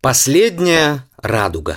Последняя радуга.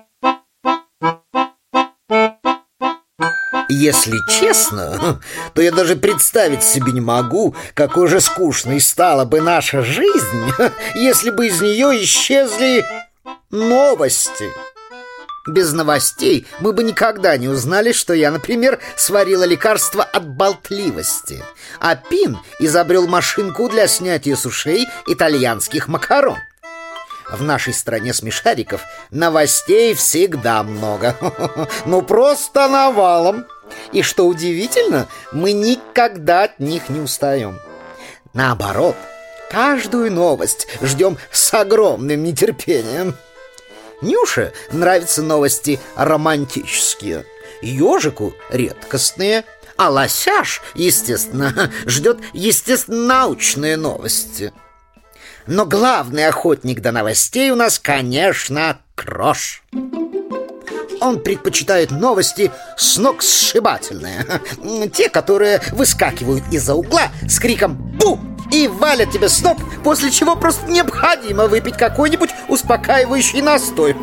Если честно, то я даже представить себе не могу, какой же скучной стала бы наша жизнь, если бы из нее исчезли новости. Без новостей мы бы никогда не узнали, что я, например, сварила лекарство от болтливости, а Пин изобрел машинку для снятия с ушей итальянских макарон. В нашей стране смешариков новостей всегда много. Ну, просто навалом. И что удивительно, мы никогда от них не устаем. Наоборот, каждую новость ждем с огромным нетерпением. Нюше нравятся новости романтические, ежику редкостные, а лосяш, естественно, ждет естественно-научные новости. Но главный охотник до новостей у нас, конечно, Крош. Он предпочитает новости сногсшибательные, те, которые выскакивают из-за угла с криком «Бу!» и валят тебя с ног, после чего просто необходимо выпить какой-нибудь успокаивающий настой.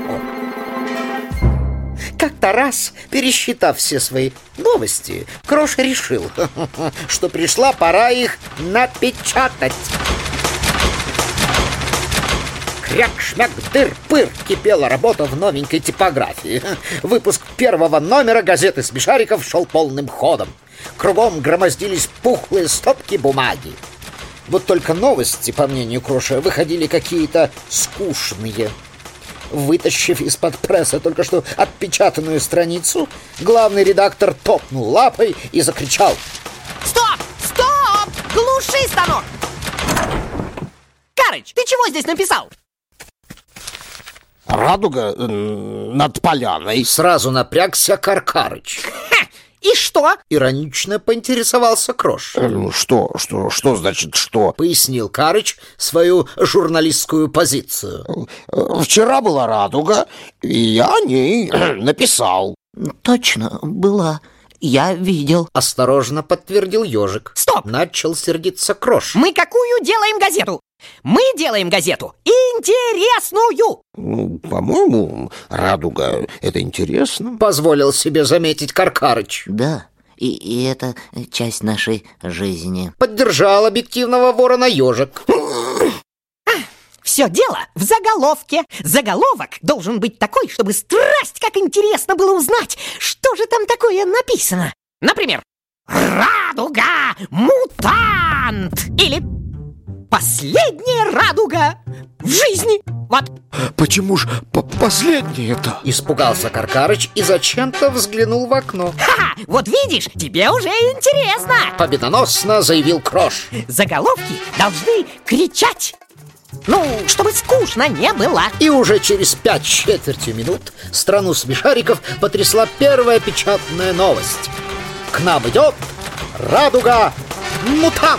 Как-то раз, пересчитав все свои новости, Крош решил, что пришла пора их напечатать. Кряк-шмяк-дыр-пыр кипела работа в новенькой типографии. Выпуск первого номера газеты «Смешариков» шел полным ходом. Кругом громоздились пухлые стопки бумаги. Вот только новости, по мнению Кроша, выходили какие-то скучные. Вытащив из-под пресса только что отпечатанную страницу, главный редактор топнул лапой и закричал: «Стоп! Стоп! Глуши станок! Карыч, ты чего здесь написал?» «Радуга над поляной». Сразу напрягся Каркарыч. Ха! И что? Иронично поинтересовался Крош. Что значит что? Пояснил Карыч свою журналистскую позицию. Вчера была радуга, и я о ней написал. Точно, была. Я видел. Осторожно подтвердил ежик. Стоп! Начал сердиться Крош. Мы какую делаем газету? Мы делаем газету интересную. По-моему, радуга — это интересно. Позволил себе заметить Каркарыч. Да, и это часть нашей жизни. Поддержал объективного ворона ежик. Все дело в заголовке. Заголовок должен быть такой, чтобы страсть, как интересно было узнать, что же там такое написано. Например, «Радуга! Мутант!» или «Последняя радуга в жизни!» Вот. Почему ж последнее-то? Испугался Каркарыч и зачем-то взглянул в окно. Ха! Вот видишь, тебе уже интересно. Победоносно заявил Крош. Заголовки должны кричать. Ну, чтобы скучно не было. И уже через 5 минут страну смешариков потрясла первая печатная новость. К нам идет радуга-мутант.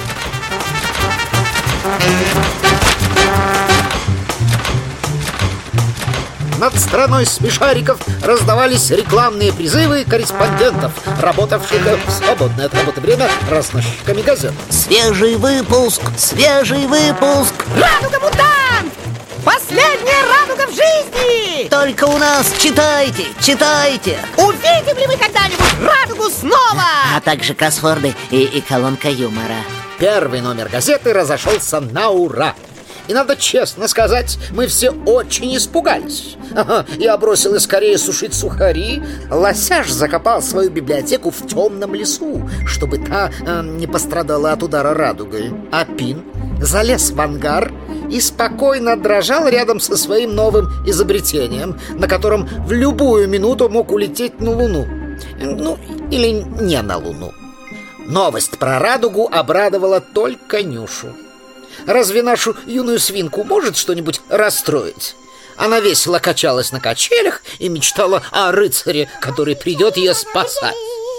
Над страной смешариков раздавались рекламные призывы корреспондентов, работавших в свободное от работы время разносчиками газет. Свежий выпуск! Свежий выпуск! Радуга-мутант! Последняя радуга в жизни! Только у нас читайте, читайте! Увидим ли мы когда-нибудь радугу снова? А также кроссворды и колонка юмора. Первый номер газеты разошелся на ура. И надо честно сказать, мы все очень испугались. Я бросил скорее сушить сухари. Лосяш закопал свою библиотеку в темном лесу, чтобы та не пострадала от удара радугой. А Пин залез в ангар и спокойно дрожал рядом со своим новым изобретением, на котором в любую минуту мог улететь на Луну. Ну, или не на Луну. Новость про радугу обрадовала только Нюшу. Разве нашу юную свинку может что-нибудь расстроить? Она весело качалась на качелях и мечтала о рыцаре, который придет ее спасать.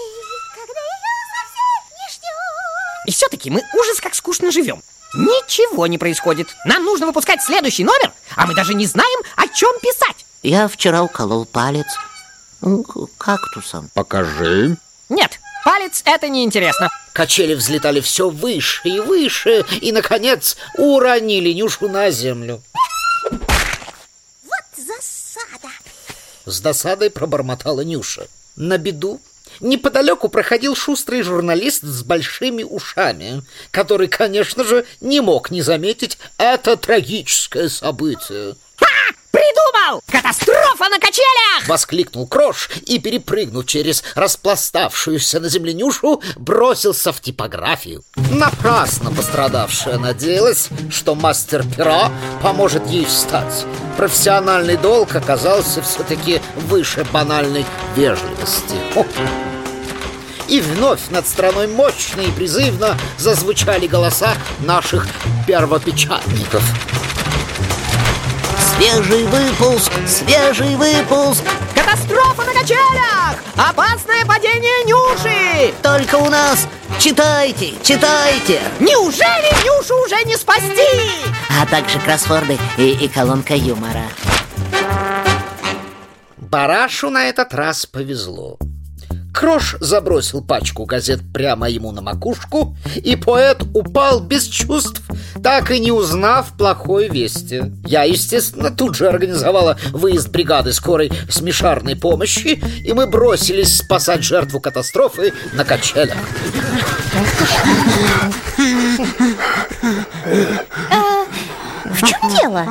И все-таки мы ужас как скучно живем. Ничего не происходит. Нам нужно выпускать следующий номер, а мы даже не знаем, о чем писать. Я вчера уколол палец кактусом. Покажи. Нет, палец — это неинтересно. Качели взлетали все выше и выше, и, наконец, уронили Нюшу на землю. С досадой пробормотала Нюша. На беду неподалеку проходил шустрый журналист с большими ушами, который, конечно же, не мог не заметить это трагическое событие. Придумал! Катастрофа на качелях! Воскликнул Крош и, перепрыгнув через распластавшуюся на земле Нюшу, бросился в типографию. Напрасно пострадавшая надеялась, что мастер пера поможет ей встать. Профессиональный долг оказался все-таки выше банальной вежливости. И вновь над страной мощно и призывно зазвучали голоса наших первопечатников. Свежий выпуск, свежий выпуск. Катастрофа на качелях! Опасное падение Нюши! Только у нас. Читайте, читайте. Неужели Нюшу уже не спасти? А также кроссворды и колонка юмора. Барашу на этот раз повезло. Крош забросил пачку газет прямо ему на макушку, и поэт упал без чувств, так и не узнав плохой вести. Я, естественно, тут же организовала выезд бригады скорой смешарной помощи, и мы бросились спасать жертву катастрофы на качелях. В чем дело?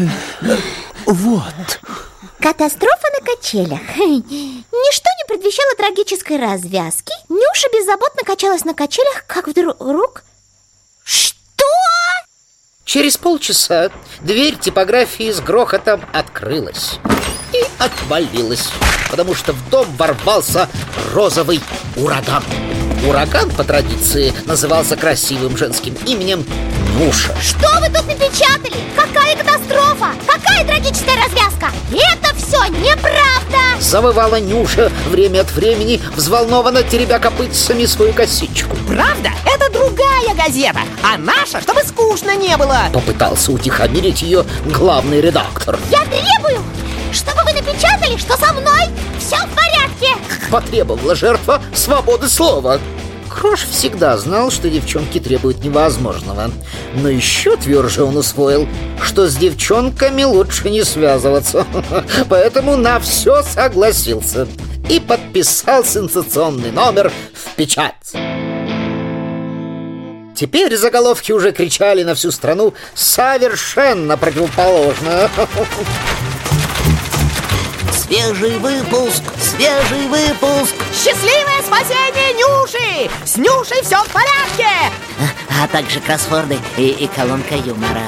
Вот. Катастрофа на качелях. Ничто не предвещало трагической развязки. Нюша беззаботно качалась на качелях, как вдруг... Что? Через полчаса дверь типографии с грохотом открылась и отвалилась, потому что в дом ворвался розовый ураган. Ураган, по традиции, назывался красивым женским именем Нюша. Что вы тут напечатали? Какая катастрофа? Какая трагическая развязка? Это все неправда! Завывала Нюша время от времени, взволнованно теребя копытцами свою косичку. Правда? Это другая газета, а наша, чтобы скучно не было. Попытался утихомирить ее главный редактор. Я требую, чтобы вы напечатали, что со мной все в порядке. Потребовала жертва свободы слова. Крош всегда знал, что девчонки требуют невозможного. Но еще тверже он усвоил, что с девчонками лучше не связываться. Поэтому на все согласился и подписал сенсационный номер в печать. Теперь заголовки уже кричали на всю страну совершенно противоположно. Свежий выпуск, свежий выпуск. Счастливое спасение Нюши! С Нюшей все в порядке! А также кроссворды и колонка юмора.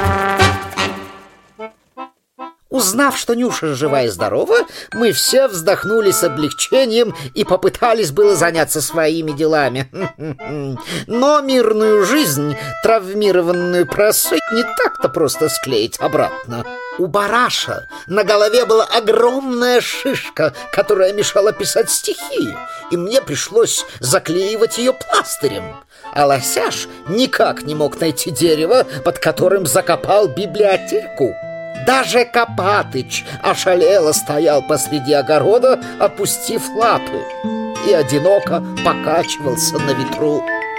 Узнав, что Нюша жива и здорова, мы все вздохнули с облегчением и попытались было заняться своими делами. Но мирную жизнь, травмированную прессой, не так-то просто склеить обратно. У Бараша на голове была огромная шишка, которая мешала писать стихи, и мне пришлось заклеивать ее пластырем. А Лосяш никак не мог найти дерево, под которым закопал библиотеку. Даже Копатыч ошалело стоял посреди огорода, опустив лапы, и одиноко покачивался на ветру.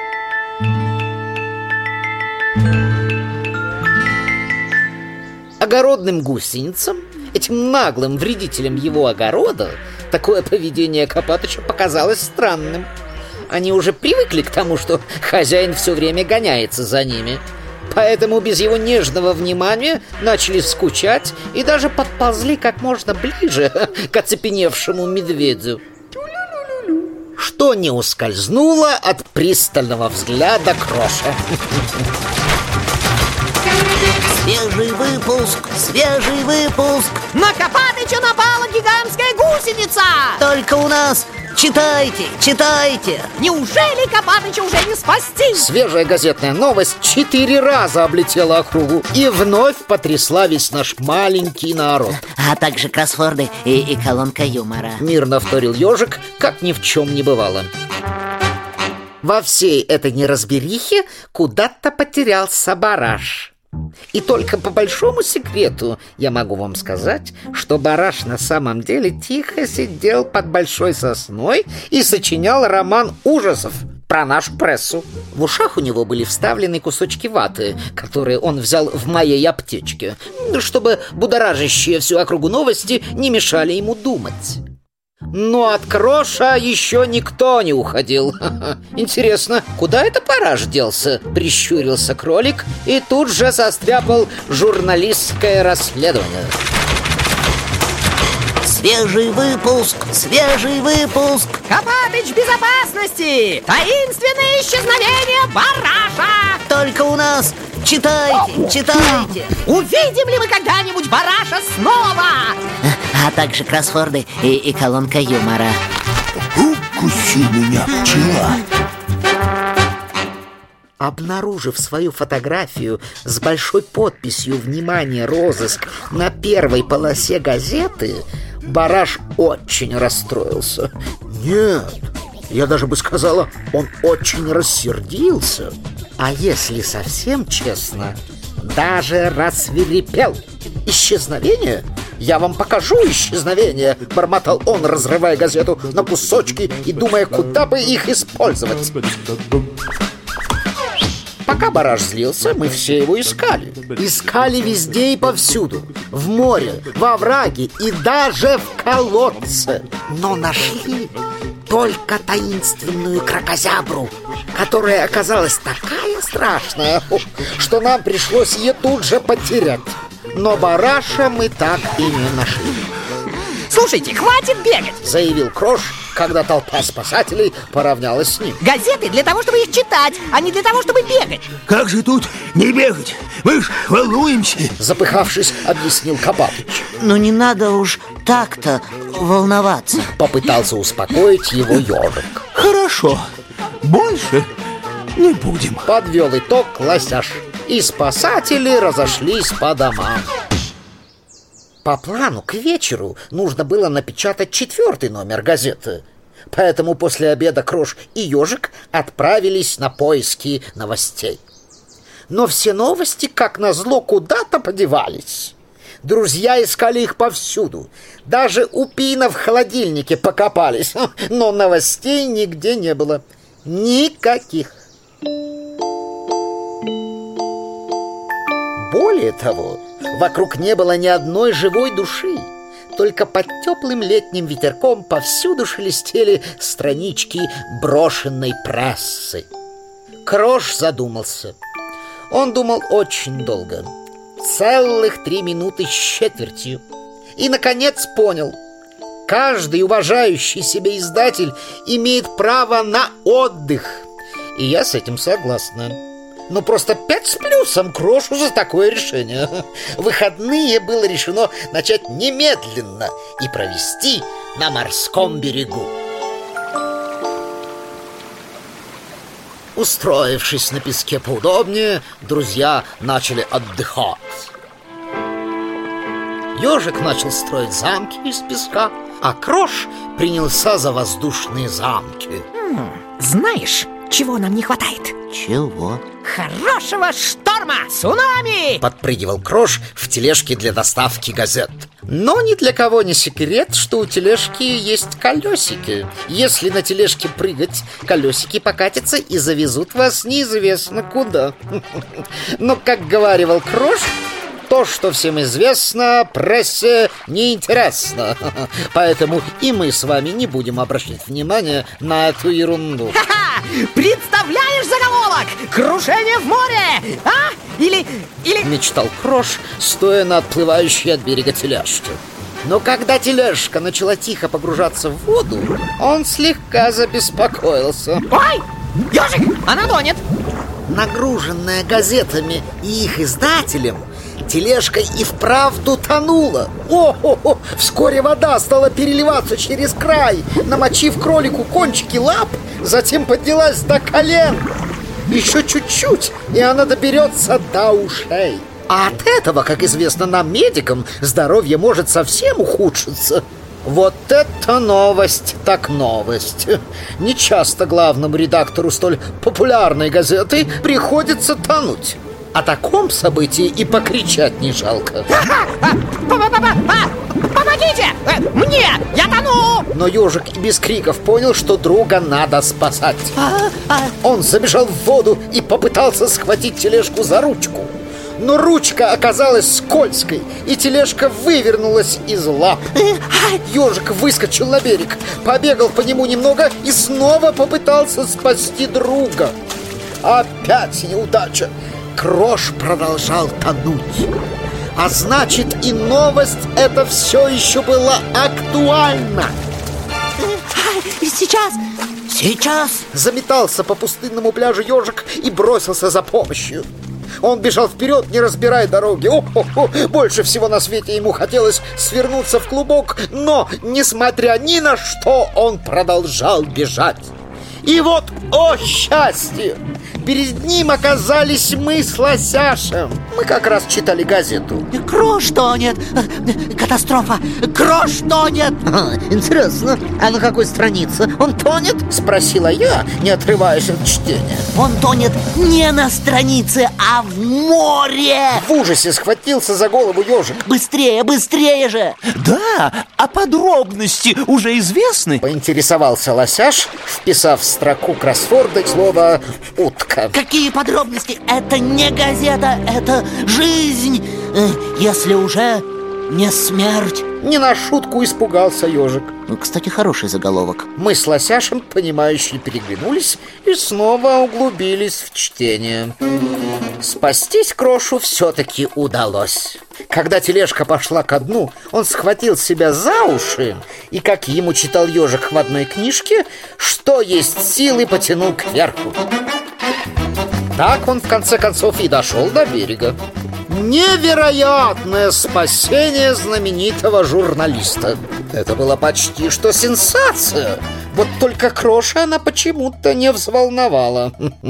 Огородным гусеницам, этим наглым вредителям его огорода, такое поведение Копатыча показалось странным. Они уже привыкли к тому, что хозяин все время гоняется за ними. Поэтому без его нежного внимания начали скучать и даже подползли как можно ближе к оцепеневшему медведю, что не ускользнуло от пристального взгляда Кроша. Свежий выпуск, свежий выпуск. На Копатыча напала гигантская гусеница! Только у нас. Читайте, читайте. Неужели Копатыча уже не спасти? Свежая газетная новость 4 раза облетела округу и вновь потрясла весь наш маленький народ. А также кроссворды и колонка юмора. Мирно вторил ежик, как ни в чем не бывало. Во всей этой неразберихе куда-то потерялся Бараш. И только по большому секрету я могу вам сказать, что Бараш на самом деле тихо сидел под большой сосной и сочинял роман ужасов про нашу прессу. В ушах у него были вставлены кусочки ваты, которые он взял в моей аптечке, чтобы будоражащие всю округу новости не мешали ему думать. Но от Кроша еще никто не уходил. Интересно, куда это Бараш делся? Прищурился кролик и тут же состряпал журналистское расследование. Свежий выпуск! Свежий выпуск! Копатыч безопасности! Таинственное исчезновение Бараша! Только у нас! Читайте, читайте! Увидим ли мы когда-нибудь Бараша снова? А также кроссворды и колонка юмора. Укуси меня, пчела. Обнаружив свою фотографию с большой подписью «Внимание, розыск» на первой полосе газеты, Бараш очень расстроился. Нет, я даже бы сказала, он очень рассердился. А если совсем честно, даже рассвирепел. Исчезновение? Я вам покажу исчезновение, бормотал он, разрывая газету на кусочки и думая, куда бы их использовать. Пока Бараш злился, мы все его искали. Искали везде и повсюду. В море, во овраге и даже в колодце. Но нашли только таинственную кракозябру, которая оказалась такая страшная, что нам пришлось ее тут же потерять. Но Бараша мы так и не нашли. «Слушайте, хватит бегать!» — заявил Крош, когда толпа спасателей поравнялась с ним. «Газеты для того, чтобы их читать, а не для того, чтобы бегать!» «Как же тут не бегать? Мы ж волнуемся!» — запыхавшись, объяснил Копатыч. Ну не надо уж так-то волноваться. Попытался успокоить его ежик. «Хорошо, больше не будем!» — подвел итог Лосяш. И спасатели разошлись по домам. По плану к вечеру нужно было напечатать 4-й номер газеты. Поэтому после обеда Крош и ежик отправились на поиски новостей. Но все новости, как назло, куда-то подевались. Друзья искали их повсюду. Даже у Пина в холодильнике покопались. Но новостей нигде не было. Никаких. Более того, вокруг не было ни одной живой души. Только под теплым летним ветерком повсюду шелестели странички брошенной прессы. Крош задумался. Он думал очень долго. Целых 3 минуты с четвертью. И, наконец, понял. Каждый уважающий себя издатель имеет право на отдых. И я с этим согласна. Ну, просто 5 с плюсом Крошу за такое решение. Выходные было решено начать немедленно и провести на морском берегу. Устроившись на песке поудобнее, друзья начали отдыхать. Ежик начал строить замки из песка, а Крош принялся за воздушные замки. Знаешь, чего нам не хватает? Чего? Хорошего шторма! Цунами! Подпрыгивал Крош в тележке для доставки газет. Но ни для кого не секрет, что у тележки есть колесики. Если на тележке прыгать, колесики покатятся и завезут вас неизвестно куда. Но, как говаривал Крош, то, что всем известно, прессе неинтересно. Поэтому и мы с вами не будем обращать внимания на эту ерунду. Ха-ха! Представляешь заголовок? Крушение в море! А? Или... Мечтал Крош, стоя на отплывающей от берега тележке. Но когда тележка начала тихо погружаться в воду, он слегка забеспокоился. Ой! Ежик! Она тонет! Нагруженная газетами и их издателем, тележка и вправду тонула. О-хо-хо! Вскоре вода стала переливаться через край, намочив кролику кончики лап, затем поднялась до колен. Еще чуть-чуть, и она доберется до ушей. А от этого, как известно нам, медикам, здоровье может совсем ухудшиться. Вот это новость так новость. Нечасто главному редактору столь популярной газеты приходится тонуть. О таком событии и покричать не жалко. Помогите! Мне! Я тону! Но ежик и без криков понял, что друга надо спасать. Он забежал в воду и попытался схватить тележку за ручку. Но ручка оказалась скользкой, и тележка вывернулась из лап. Ежик выскочил на берег, побегал по нему немного и снова попытался спасти друга. Опять неудача. Крош продолжал тонуть. А значит, и новость эта все еще была актуальна. Сейчас! Заметался по пустынному пляжу ежик и бросился за помощью. Он бежал вперед, не разбирая дороги. Больше всего на свете ему хотелось свернуться в клубок, но, несмотря ни на что, он продолжал бежать. И вот, о счастье! Перед ним оказались мы с Лосяшем. Мы как раз читали газету. Крош тонет! Катастрофа! Крош тонет! Интересно, а на какой странице он тонет? Спросила я, не отрываясь от чтения. Он тонет не на странице, а в море! В ужасе схватился за голову ежик. Быстрее, быстрее же! Да, а подробности уже известны? Поинтересовался Лосяш, вписав в строку кроссворда слово «утка». Какие подробности? Это не газета, это жизнь! Если уже не смерть. Не на шутку испугался ежик. Кстати, хороший заголовок. Мы с Лосяшем, понимающе переглянулись и снова углубились в чтение. Спастись Крошу все-таки удалось. Когда тележка пошла ко дну, он схватил себя за уши и, как ему читал ежик в одной книжке, что есть силы, потянул кверху. Так он в конце концов и дошел до берега. Невероятное спасение знаменитого журналиста. Это была почти что сенсация. Вот только Кроша она почему-то не взволновала.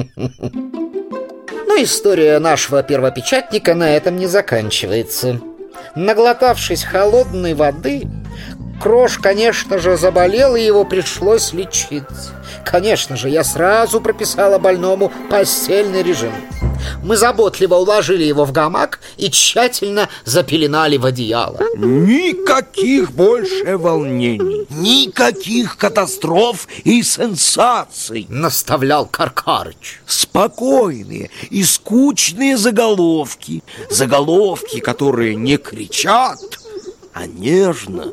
Но история нашего первопечатника на этом не заканчивается. Наглотавшись холодной воды, Крош, конечно же, заболел, и его пришлось лечить. Конечно же, я сразу прописала больному постельный режим. Мы заботливо уложили его в гамак и тщательно запеленали в одеяло. Никаких больше волнений, никаких катастроф и сенсаций. Наставлял Каркарыч. Спокойные и скучные заголовки. Заголовки, которые не кричат, а нежно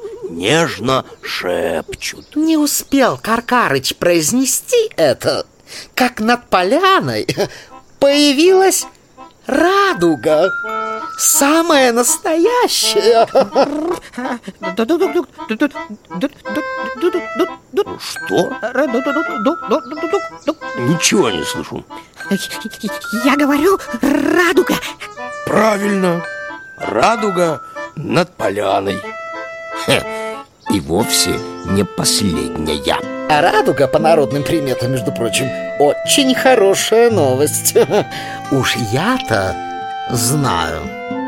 шепчут. Не успел Каркарыч произнести это, как над поляной появилась радуга. Самая настоящая. Что? Ничего не слышу. Я говорю, радуга. Правильно, радуга над поляной. И вовсе не последняя. А радуга, по народным приметам, между прочим, очень хорошая новость. Уж я-то знаю.